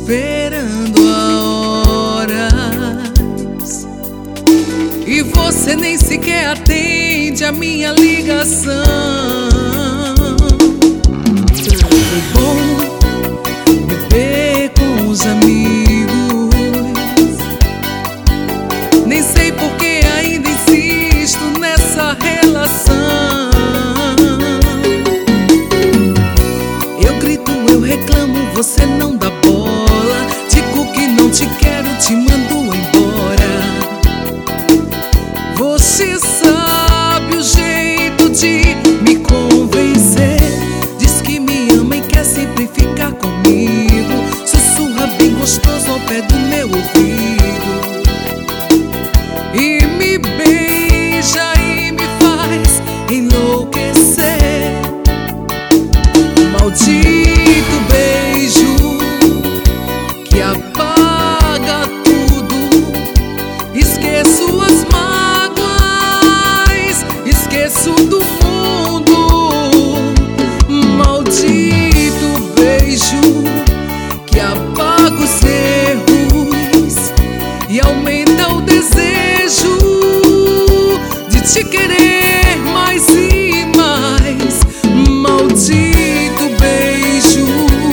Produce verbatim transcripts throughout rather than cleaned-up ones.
esperando a horas e você nem sequer atende a minha ligação. Foi bom beber com os amigos, nem sei por que ainda insisto nessa relação. Eu grito, eu reclamo, você não dá bola. Digo que não te quero, te mando embora. Você sabe o jeito de me convencer. Diz que me ama e quer sempre ficar comigo. Sussurra bem gostoso ao pé do meu ouvido e me beija e me faz enlouquecer. Maldito beijo que apaga tudo. Esqueço as mágoas, esqueço do mundo. Maldito beijo que apaga os erros e aumenta o desejo de te querer mais e mais. Maldito beijo.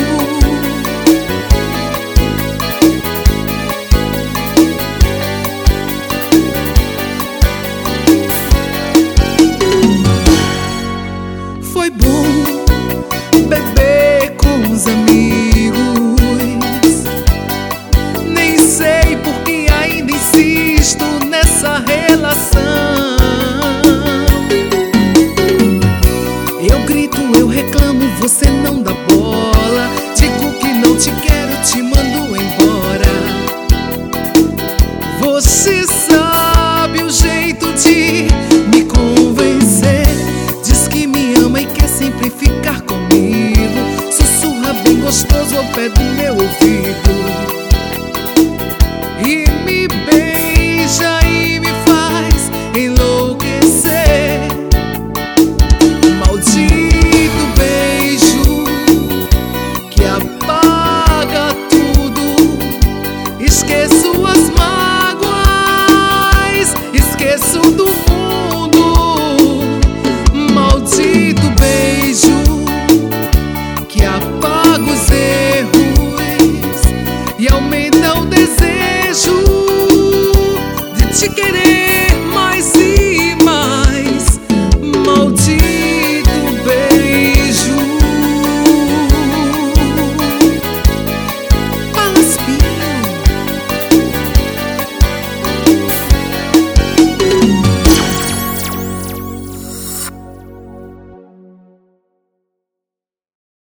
Foi bom beber com os amigos, nem sei por que ainda insisto nessa relação. Eu grito, eu reclamo, você não dá bola. Digo que não te quero, te mando embora. Você sabe o jeito de me convencer. Diz que me ama e quer sempre ficar comigo. Sussurra bem gostoso ao pé do meu ouvido e me beija